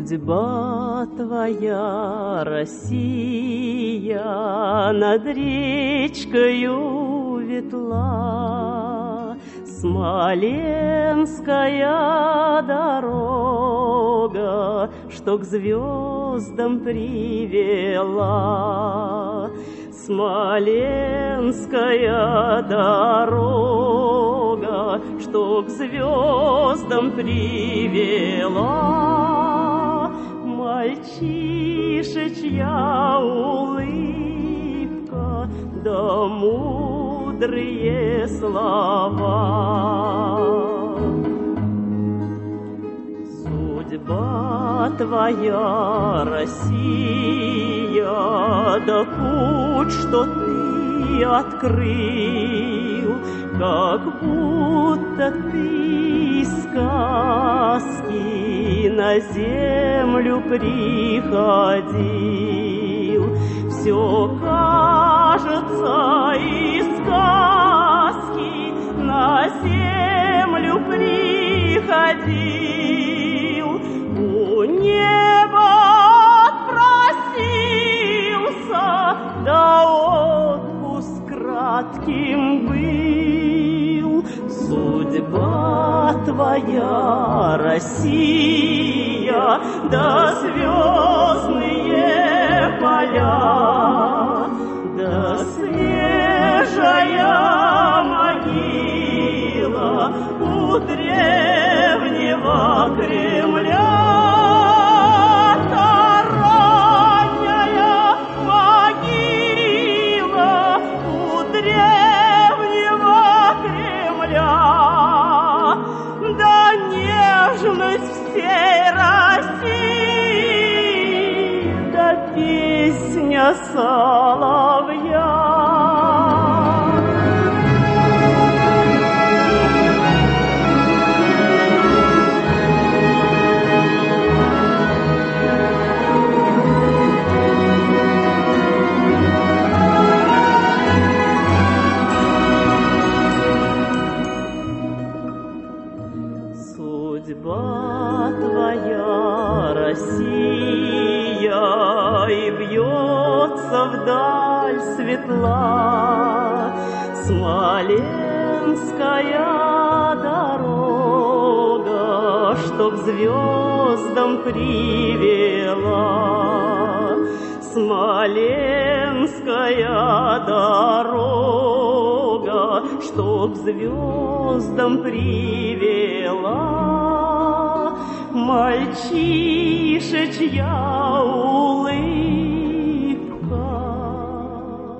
Судьба твоя, Россия, над речкою ветла, Смоленская дорога, что к звездам привела. Смоленская дорога, что к звездам привела. Мальчишечья улыбка, да мудрые слова. Судьба твоя, Россия, да путь, что ты открыл, как будто ты из сказки на землю приходил. Все кажется из сказки на землю приходил. У неба отпросился, да отпуск кратким был. Судьба твоя, Россия, да звездные поля, да свежая могила у древнего Кремля. Таранняя могила у древнего Кремля. Да нежность всей России, да песня соловья. Судьба твоя, Россия, и бьется вдаль светла. Смоленская дорога, что к звездам привела. Смоленская дорога, что к звездам привела. Мальчишечья улыбка,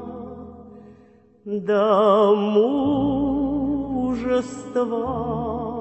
да мужество